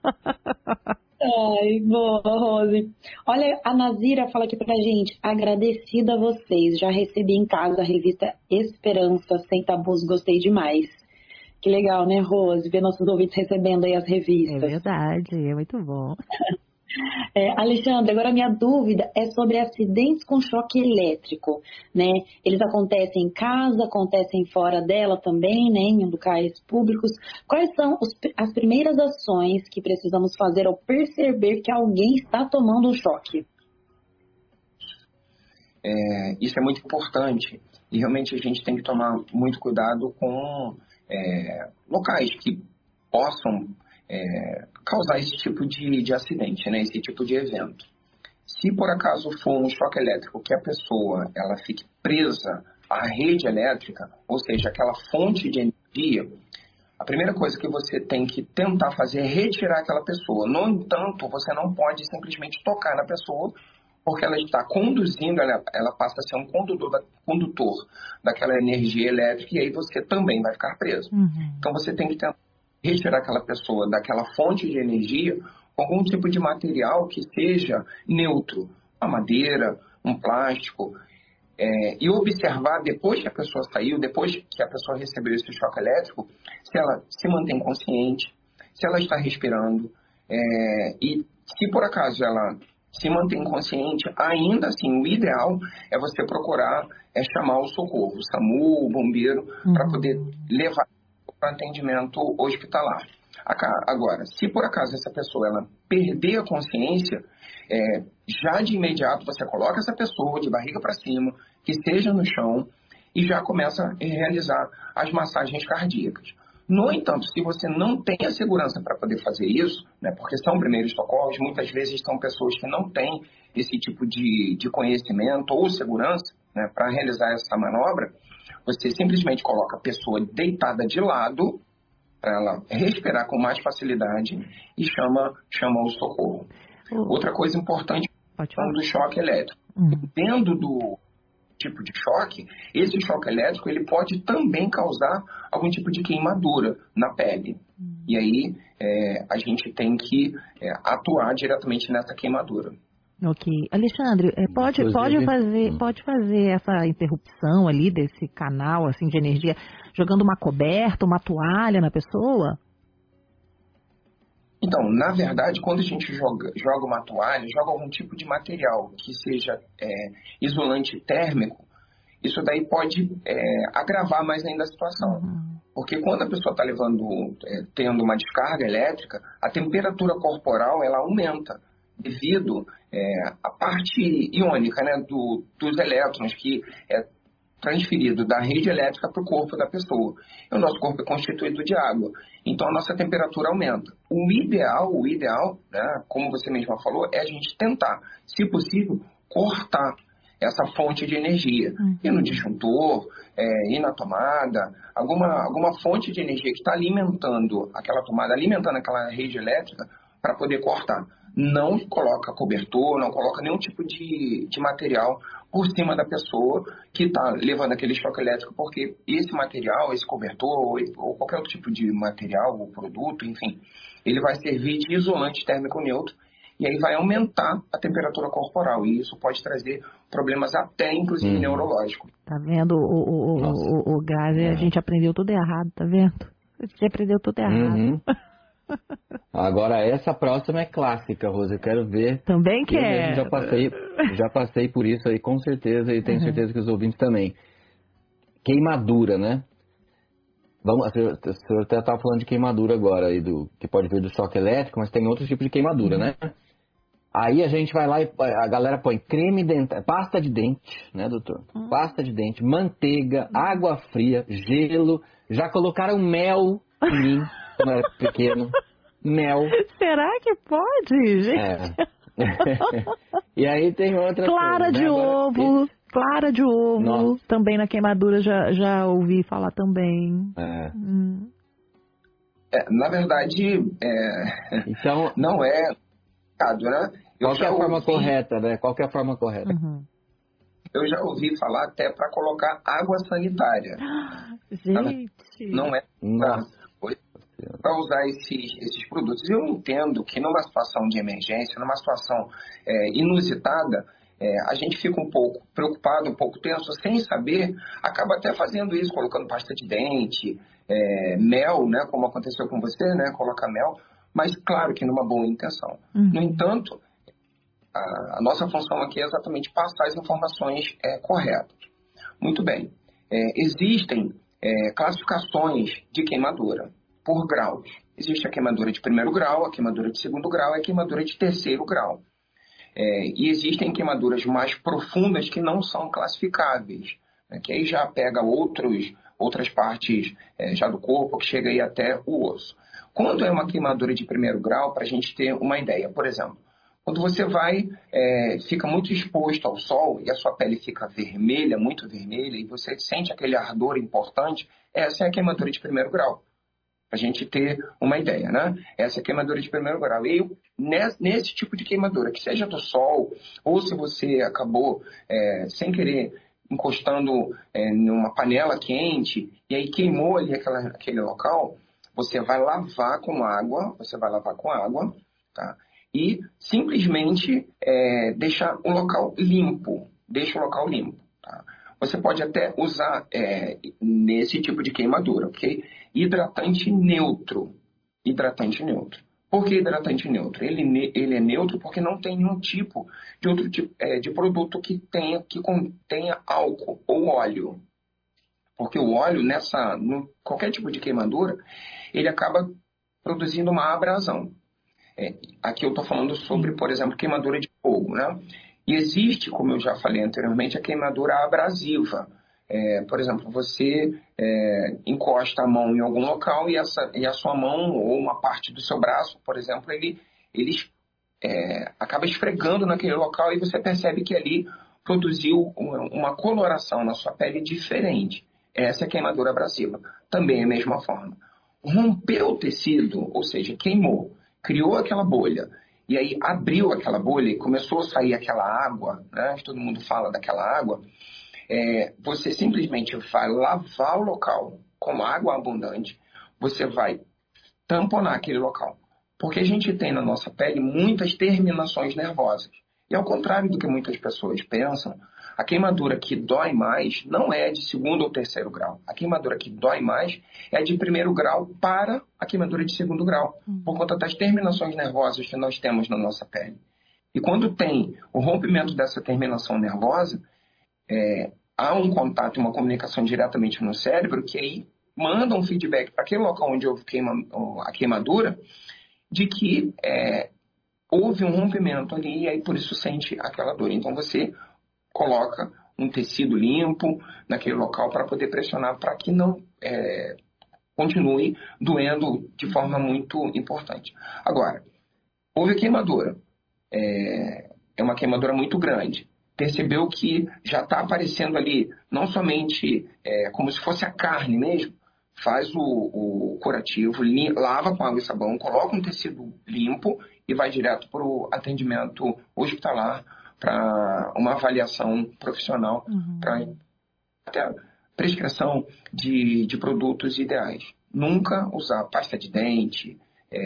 Ai, boa, Rose. Olha, a Nazira fala aqui pra gente, agradecida a vocês, já recebi em casa a revista Esperança, sem tabus, gostei demais. Que legal, né, Rose, ver nossos ouvintes recebendo aí as revistas. É verdade, é muito bom. Alexandre, agora a minha dúvida é sobre acidentes com choque elétrico, né? Eles acontecem em casa, acontecem fora dela também, né? Em locais públicos. Quais são as primeiras ações que precisamos fazer ao perceber que alguém está tomando um choque? Isso é muito importante e realmente a gente tem que tomar muito cuidado com locais que possam causar esse tipo de acidente, né? Esse tipo de evento. Se por acaso for um choque elétrico que a pessoa ela fique presa à rede elétrica, ou seja, aquela fonte de energia, a primeira coisa que você tem que tentar fazer é retirar aquela pessoa. No entanto, você não pode simplesmente tocar na pessoa, porque ela está conduzindo, ela passa a ser um condutor daquela energia elétrica e aí você também vai ficar preso. Uhum. Então você tem que tentar retirar aquela pessoa daquela fonte de energia com algum tipo de material que seja neutro, uma madeira, um plástico, e observar depois que a pessoa saiu, depois que a pessoa recebeu esse choque elétrico, se ela se mantém consciente, se ela está respirando, e se por acaso ela se mantém consciente, ainda assim o ideal é você procurar chamar o socorro, o SAMU, o bombeiro, para poder levar para atendimento hospitalar. Agora, se por acaso essa pessoa ela perder a consciência, já de imediato você coloca essa pessoa de barriga para cima, que esteja no chão, e já começa a realizar as massagens cardíacas. No entanto, se você não tem a segurança para poder fazer isso, né, porque são primeiros socorros, muitas vezes são pessoas que não têm esse tipo de conhecimento ou segurança, né, para realizar essa manobra, você simplesmente coloca a pessoa deitada de lado para ela respirar com mais facilidade e chama o socorro. Outra coisa importante é do choque elétrico. Dependendo do tipo de choque, esse choque elétrico ele pode também causar algum tipo de queimadura na pele. E aí a gente tem que atuar diretamente nessa queimadura. Ok. Alexandre, pode fazer essa interrupção ali desse canal assim, de energia jogando uma coberta, uma toalha na pessoa? Então, na verdade, quando a gente joga uma toalha, joga algum tipo de material que seja isolante térmico, isso daí pode agravar mais ainda a situação. Porque quando a pessoa está tendo uma descarga elétrica, a temperatura corporal ela aumenta devido à parte iônica, né, dos elétrons que transferido da rede elétrica para o corpo da pessoa. E o nosso corpo é constituído de água, então a nossa temperatura aumenta. O ideal, né, como você mesma falou, é a gente tentar, se possível, cortar essa fonte de energia. Ir no disjuntor, ir na tomada, alguma fonte de energia que está alimentando aquela tomada, alimentando aquela rede elétrica, para poder cortar. Não coloca cobertor, não coloca nenhum tipo de material por cima da pessoa que está levando aquele choque elétrico, porque esse material, esse cobertor ou qualquer outro tipo de material ou produto, enfim, ele vai servir de isolante térmico neutro e aí vai aumentar a temperatura corporal e isso pode trazer problemas até, inclusive, neurológicos. Tá vendo, o Grazi, a gente aprendeu tudo errado, tá vendo? A gente aprendeu tudo errado. Agora, essa próxima é clássica, Rose, eu quero ver. Também quero. Já passei por isso aí, com certeza, e tenho certeza que os ouvintes também. Queimadura, né? O senhor até estava falando de queimadura agora, aí que pode vir do choque elétrico, mas tem outros tipos de queimadura, né? Aí a gente vai lá e a galera põe creme dental, pasta de dente, né, doutor? Pasta de dente, manteiga, água fria, gelo, já colocaram mel em mim. Quando eu era pequeno, mel. Será que pode, gente? E aí tem outra clara coisa, de né? ovo, clara de ovo. Nossa. Também na queimadura já ouvi falar também. Na verdade, então, não é errado, né? Qual é a forma correta, né? Qual é a forma correta? Eu já ouvi falar até para colocar água sanitária. Gente! Não é para usar esses produtos. Eu entendo que numa situação de emergência, numa situação inusitada, a gente fica um pouco preocupado, um pouco tenso, sem saber, acaba até fazendo isso, colocando pasta de dente, mel, né, como aconteceu com você, né, colocar mel, mas claro que numa boa intenção. No entanto, a nossa função aqui é exatamente passar as informações corretas. Muito bem. Existem classificações de queimadura por graus. Existe a queimadura de primeiro grau, a queimadura de segundo grau e a queimadura de terceiro grau. E existem queimaduras mais profundas que não são classificáveis, né, que aí já pega outras partes já do corpo, que chega aí até o osso. Quando é uma queimadura de primeiro grau, para a gente ter uma ideia, por exemplo, quando você fica muito exposto ao sol e a sua pele fica vermelha, muito vermelha, e você sente aquele ardor importante, essa é a queimadura de primeiro grau. Para a gente ter uma ideia, né? Essa é a queimadura de primeiro grau. E nesse tipo de queimadura, que seja do sol, ou se você acabou, sem querer, encostando numa panela quente, e aí queimou ali aquele local, você vai lavar com água, tá? E simplesmente deixar o local limpo. Tá? Você pode até usar nesse tipo de queimadura, ok? Hidratante neutro. Por que hidratante neutro? Ele é neutro porque não tem nenhum tipo de produto que contenha álcool ou óleo. Porque o óleo, qualquer tipo de queimadura, ele acaba produzindo uma abrasão. Aqui eu estou falando sobre, por exemplo, queimadura de fogo, né? E existe, como eu já falei anteriormente, a queimadura abrasiva. Por exemplo, você encosta a mão em algum local e a sua mão ou uma parte do seu braço, por exemplo, ele acaba esfregando naquele local e você percebe que ali produziu uma coloração na sua pele diferente. Essa é a queimadura abrasiva. Também é a mesma forma. Rompeu o tecido, ou seja, queimou, criou aquela bolha, e aí abriu aquela bolha e começou a sair aquela água, né? Todo mundo fala daquela água. Você simplesmente vai lavar o local com água abundante, você vai tamponar aquele local. Porque a gente tem na nossa pele muitas terminações nervosas. E ao contrário do que muitas pessoas pensam, a queimadura que dói mais não é de segundo ou terceiro grau. A queimadura que dói mais é de primeiro grau para a queimadura de segundo grau, por conta das terminações nervosas que nós temos na nossa pele. E quando tem o rompimento dessa terminação nervosa, há um contato, uma comunicação diretamente no cérebro, que aí manda um feedback para aquele local onde houve a queimadura, de que houve um rompimento ali e aí por isso sente aquela dor. Então você coloca um tecido limpo naquele local para poder pressionar para que não continue doendo de forma muito importante. Agora, houve queimadura. É uma queimadura muito grande. Percebeu que já está aparecendo ali, não somente como se fosse a carne mesmo, faz o curativo, lava com água e sabão, coloca um tecido limpo e vai direto para o atendimento hospitalar, para uma avaliação profissional, para até prescrição de produtos ideais. Nunca usar pasta de dente,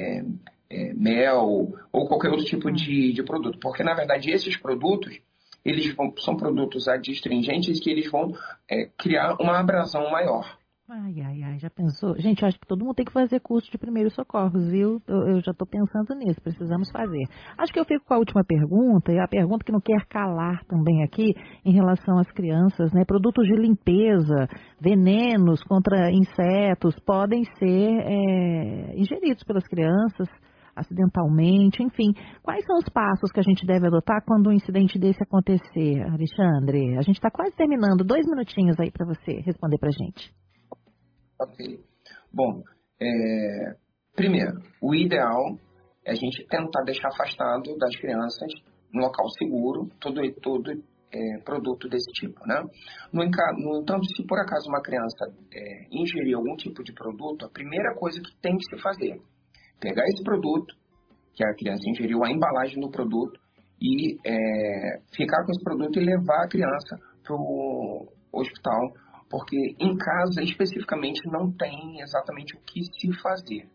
mel ou qualquer outro tipo de produto, porque na verdade esses produtos são produtos adstringentes que eles vão criar uma abrasão maior. Ai, já pensou? Gente, eu acho que todo mundo tem que fazer curso de primeiros socorros, viu? Eu já estou pensando nisso, precisamos fazer. Acho que eu fico com a última pergunta, e a pergunta que não quer calar também aqui, em relação às crianças, né? Produtos de limpeza, venenos contra insetos, podem ser ingeridos pelas crianças, acidentalmente, enfim. Quais são os passos que a gente deve adotar quando um incidente desse acontecer, Alexandre? A gente está quase terminando, 2 minutinhos aí para você responder para a gente. Ok. Bom, primeiro, o ideal é a gente tentar deixar afastado das crianças, um local seguro, todo produto desse tipo, né? No entanto, se por acaso uma criança ingerir algum tipo de produto, a primeira coisa que tem que se fazer, pegar esse produto, que a criança ingeriu, a embalagem do produto, e ficar com esse produto e levar a criança para o hospital, porque em casa, especificamente, não tem exatamente o que se fazer.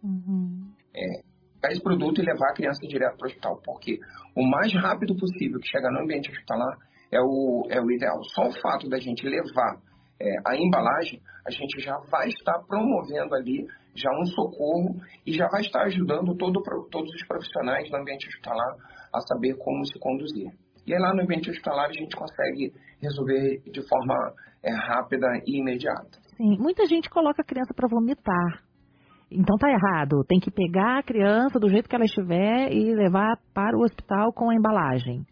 Pegar esse produto e levar a criança direto para o hospital, porque o mais rápido possível que chegar no ambiente hospitalar é o ideal. Só o fato da gente levar a embalagem, a gente já vai estar promovendo ali já um socorro e já vai estar ajudando todos os profissionais do ambiente hospitalar a saber como se conduzir. E aí lá no ambiente hospitalar a gente consegue resolver de forma rápida e imediata. Sim, muita gente coloca a criança para vomitar. Então tá errado, tem que pegar a criança do jeito que ela estiver e levar para o hospital com a embalagem.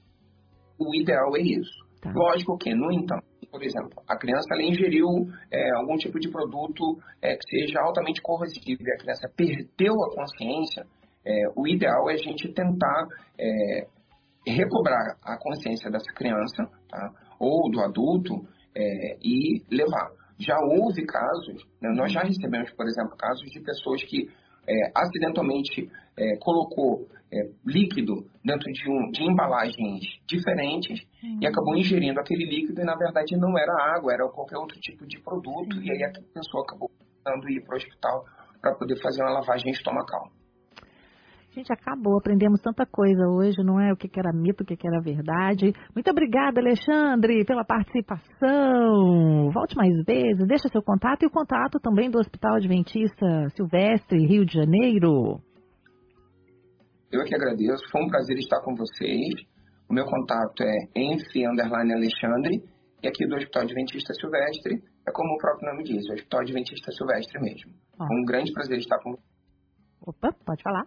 O ideal é isso. Tá. Lógico que, no entanto, por exemplo, a criança ela ingeriu algum tipo de produto que seja altamente corrosivo e a criança perdeu a consciência, o ideal é a gente tentar recobrar a consciência dessa criança, tá? Ou do adulto e levar. Já houve casos, né, nós já recebemos, por exemplo, casos de pessoas que acidentalmente colocou líquido dentro de embalagens diferentes e acabou ingerindo aquele líquido e, na verdade, não era água, era qualquer outro tipo de produto. E aí a pessoa acabou precisando ir para o hospital para poder fazer uma lavagem estomacal. Gente, acabou, aprendemos tanta coisa hoje, não é? O que era mito, o que era verdade. Muito obrigada, Alexandre, pela participação. Volte mais vezes, deixa seu contato e o contato também do Hospital Adventista Silvestre, Rio de Janeiro. Eu é que agradeço, foi um prazer estar com vocês. O meu contato é enf_alexandre e aqui do Hospital Adventista Silvestre, é como o próprio nome diz, o Hospital Adventista Silvestre mesmo. Foi um grande prazer estar com vocês. Opa, pode falar.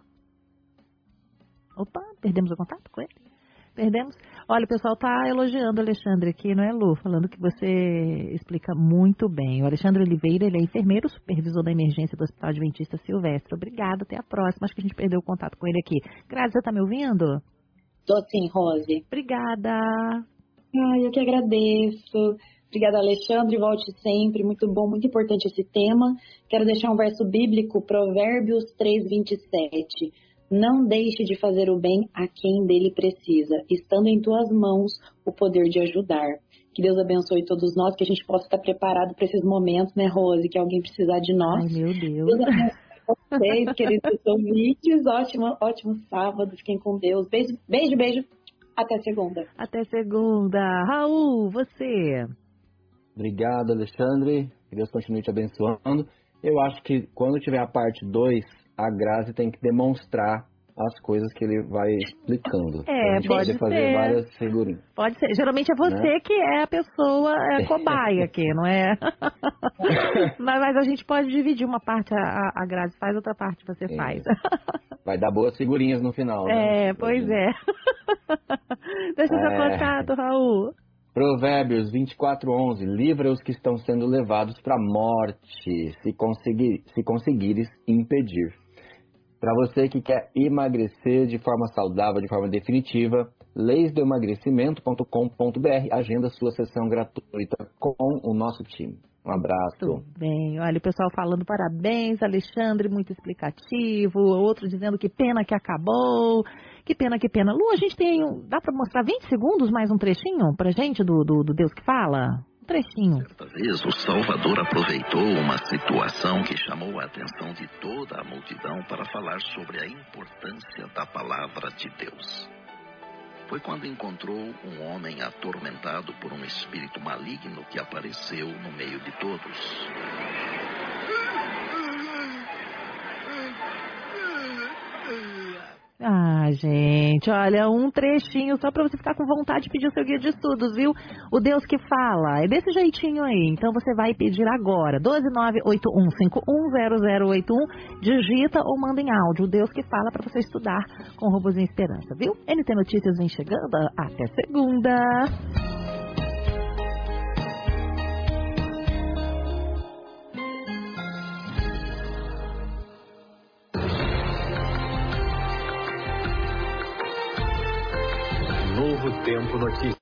Opa, perdemos o contato com ele? Perdemos? Olha, o pessoal está elogiando o Alexandre aqui, não é, Lu? Falando que você explica muito bem. O Alexandre Oliveira, ele é enfermeiro, supervisor da emergência do Hospital Adventista Silvestre. Obrigada, até a próxima. Acho que a gente perdeu o contato com ele aqui. Grazi, você está me ouvindo? Tô sim, Rose. Obrigada. Ai, eu que agradeço. Obrigada, Alexandre. Volte sempre. Muito bom, muito importante esse tema. Quero deixar um verso bíblico, Provérbios 3:27. Não deixe de fazer o bem a quem dele precisa, estando em tuas mãos o poder de ajudar. Que Deus abençoe todos nós, que a gente possa estar preparado para esses momentos, né, Rose? Que alguém precisar de nós. Ai, meu Deus. Deus abençoe vocês, queridos ouvintes. Ótimo sábado. Fiquem com Deus. Beijo. Até segunda. Até segunda. Raul, você. Obrigado, Alexandre. Que Deus continue te abençoando. Eu acho que quando tiver a parte 2, a Grazi tem que demonstrar as coisas que ele vai explicando. Pode fazer várias figurinhas. Pode ser. Geralmente é você, né, que é a pessoa cobaia aqui, não é? mas a gente pode dividir uma parte, a Grazi faz, outra parte você faz. Vai dar boas figurinhas no final, né? Pois é. Deixa seu contato, Raul. Provérbios 24:11, livra os que estão sendo levados para a morte, se conseguires impedir. Para você que quer emagrecer de forma saudável, de forma definitiva, leisdoemagrecimento.com.br, agenda sua sessão gratuita com o nosso time. Um abraço. Tudo bem. Olha, o pessoal falando parabéns, Alexandre, muito explicativo. Outro dizendo que pena que acabou. Que pena, que pena. Lu, a gente tem... Dá para mostrar 20 segundos mais um trechinho pra gente do Deus que fala? Um trechinho. Certa vez, o Salvador aproveitou uma situação que chamou a atenção de toda a multidão para falar sobre a importância da palavra de Deus. Foi quando encontrou um homem atormentado por um espírito maligno que apareceu no meio de todos. Ah, gente, olha, um trechinho só para você ficar com vontade de pedir o seu guia de estudos, viu? O Deus que fala, é desse jeitinho aí, então você vai pedir agora, 12981510081, digita ou manda em áudio o Deus que fala para você estudar com o Robozinho Esperança, viu? NT Notícias vem chegando, até segunda! Novo Tempo Notícias.